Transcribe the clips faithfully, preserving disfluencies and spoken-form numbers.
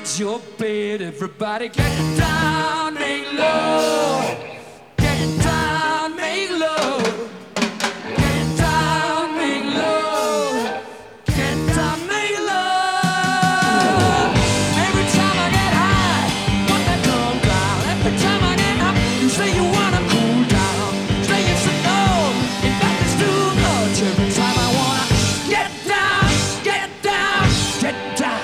inside your bed. Everybody get down, make love. Get down, make love. Get down, make love. Get down, make love. Every time I get high, put that drum down. Every time I get up, you say you wanna cool down. Say it's a no, in fact it's too much. Every time I wanna get down, get down, get down.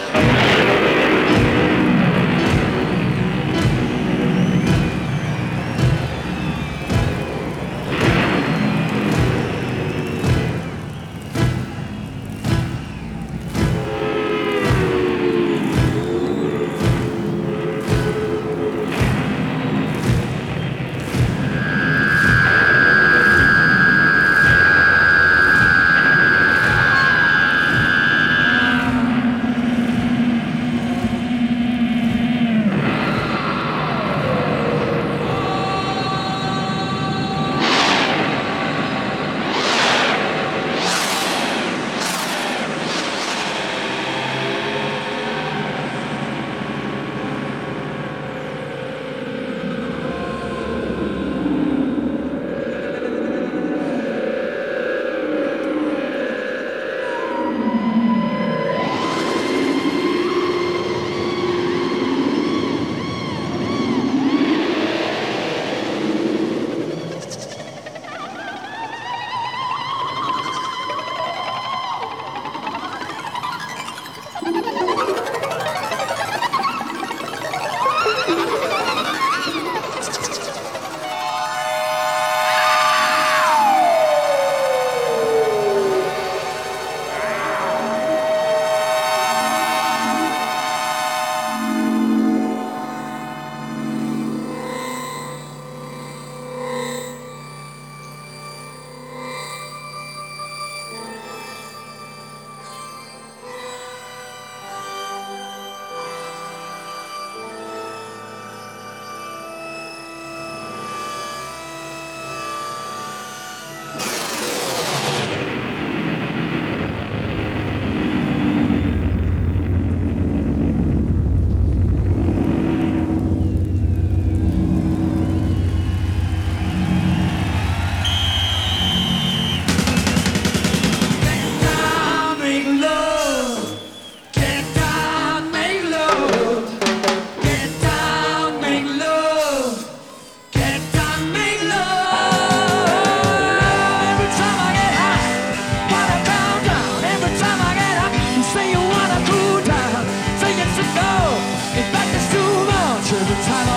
Every time